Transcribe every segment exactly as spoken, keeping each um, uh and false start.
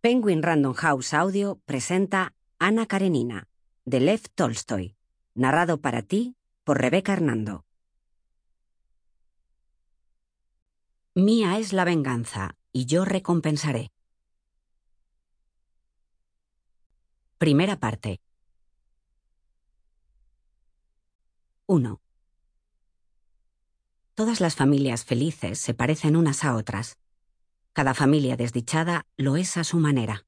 Penguin Random House Audio presenta Ana Karenina, de Lev Tolstoy, narrado para ti por Rebeca Hernando. Mía es la venganza, y yo recompensaré. Primera parte. uno. Todas las familias felices se parecen unas a otras. Cada familia desdichada lo es a su manera.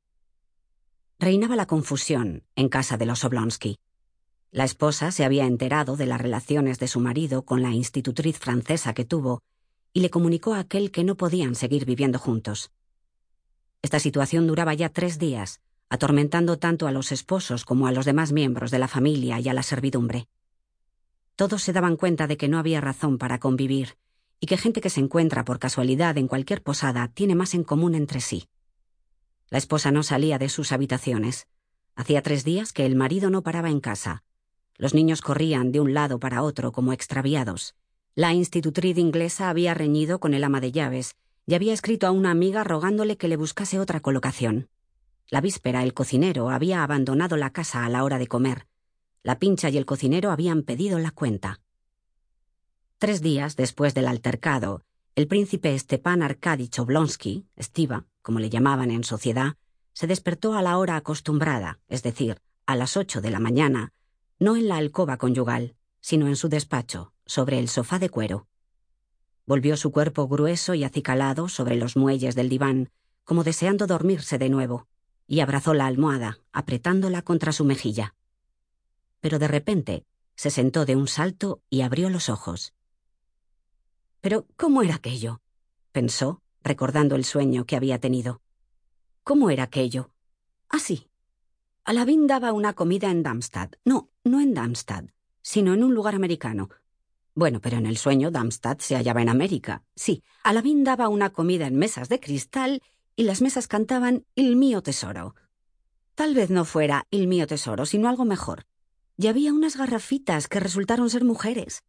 Reinaba la confusión en casa de los Oblonsky. La esposa se había enterado de las relaciones de su marido con la institutriz francesa que tuvo y le comunicó a aquel que no podían seguir viviendo juntos. Esta situación duraba ya tres días, atormentando tanto a los esposos como a los demás miembros de la familia y a la servidumbre. Todos se daban cuenta de que no había razón para convivir y que gente que se encuentra por casualidad en cualquier posada tiene más en común entre sí. La esposa no salía de sus habitaciones. Hacía tres días que el marido no paraba en casa. Los niños corrían de un lado para otro como extraviados. La institutriz inglesa había reñido con el ama de llaves y había escrito a una amiga rogándole que le buscase otra colocación. La víspera el cocinero había abandonado la casa a la hora de comer. La pincha y el cocinero habían pedido la cuenta. Tres días después del altercado, el príncipe Stepan Arkadich Oblonsky, Stiva, como le llamaban en sociedad, se despertó a la hora acostumbrada, es decir, a las ocho de la mañana, no en la alcoba conyugal, sino en su despacho, sobre el sofá de cuero. Volvió su cuerpo grueso y acicalado sobre los muelles del diván, como deseando dormirse de nuevo, y abrazó la almohada, apretándola contra su mejilla. Pero de repente se sentó de un salto y abrió los ojos. «¿Pero cómo era aquello?», pensó, recordando el sueño que había tenido. «¿Cómo era aquello? Ah, sí. Alavín daba una comida en Darmstadt. No, no en Darmstadt, sino en un lugar americano. Bueno, pero en el sueño Darmstadt se hallaba en América. Sí, Alavín daba una comida en mesas de cristal y las mesas cantaban Il mio tesoro. Tal vez no fuera Il mio tesoro, sino algo mejor. Y había unas garrafitas que resultaron ser mujeres».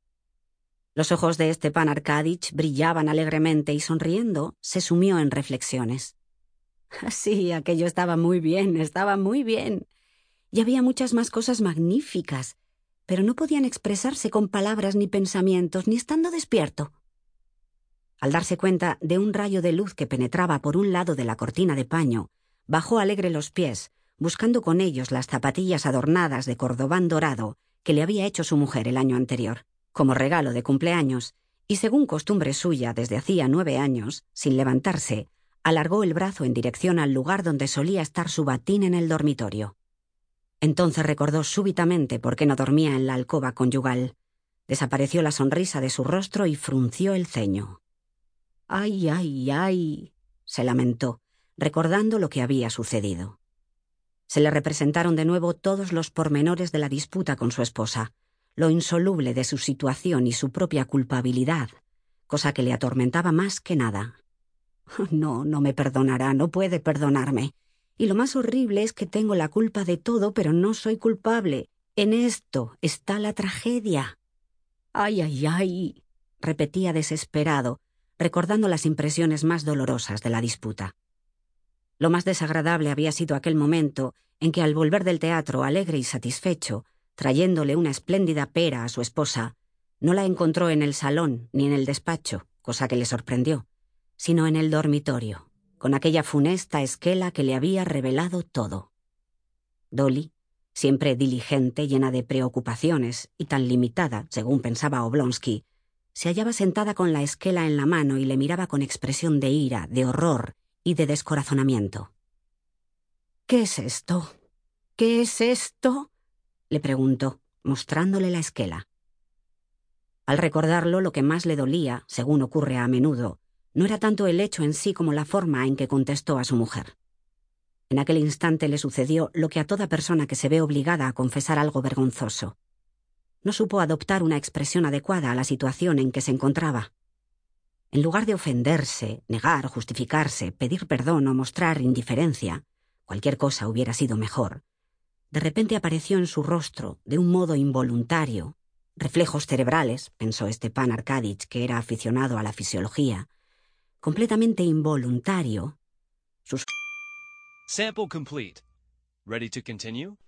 Los ojos de Stepan Arkadich brillaban alegremente y sonriendo se sumió en reflexiones. Sí, aquello estaba muy bien, estaba muy bien. Y había muchas más cosas magníficas, pero no podían expresarse con palabras ni pensamientos, ni estando despierto. Al darse cuenta de un rayo de luz que penetraba por un lado de la cortina de paño, bajó alegre los pies, buscando con ellos las zapatillas adornadas de cordobán dorado que le había hecho su mujer el año anterior, como regalo de cumpleaños, y según costumbre suya desde hacía nueve años, sin levantarse, alargó el brazo en dirección al lugar donde solía estar su batín en el dormitorio. Entonces recordó súbitamente por qué no dormía en la alcoba conyugal. Desapareció la sonrisa de su rostro y frunció el ceño. «Ay, ay, ay», se lamentó, recordando lo que había sucedido. Se le representaron de nuevo todos los pormenores de la disputa con su esposa, lo insoluble de su situación y su propia culpabilidad, cosa que le atormentaba más que nada. No, no me perdonará, no puede perdonarme. Y lo más horrible es que tengo la culpa de todo, pero no soy culpable. En esto está la tragedia. Ay, ay, ay, repetía desesperado, recordando las impresiones más dolorosas de la disputa. Lo más desagradable había sido aquel momento en que, al volver del teatro alegre y satisfecho, trayéndole una espléndida pera a su esposa, no la encontró en el salón ni en el despacho, cosa que le sorprendió, sino en el dormitorio, con aquella funesta esquela que le había revelado todo. Dolly, siempre diligente, llena de preocupaciones y tan limitada, según pensaba Oblonsky, se hallaba sentada con la esquela en la mano y le miraba con expresión de ira, de horror y de descorazonamiento. «¿Qué es esto? ¿Qué es esto?», le preguntó, mostrándole la esquela. Al recordarlo, lo que más le dolía, según ocurre a menudo, no era tanto el hecho en sí como la forma en que contestó a su mujer. En aquel instante le sucedió lo que a toda persona que se ve obligada a confesar algo vergonzoso. No supo adoptar una expresión adecuada a la situación en que se encontraba. En lugar de ofenderse, negar, justificarse, pedir perdón o mostrar indiferencia, cualquier cosa hubiera sido mejor, de repente apareció en su rostro, de un modo involuntario, reflejos cerebrales, pensó Stepan Arkadich, que era aficionado a la fisiología, completamente involuntario, sus Sample complete. Ready to continue?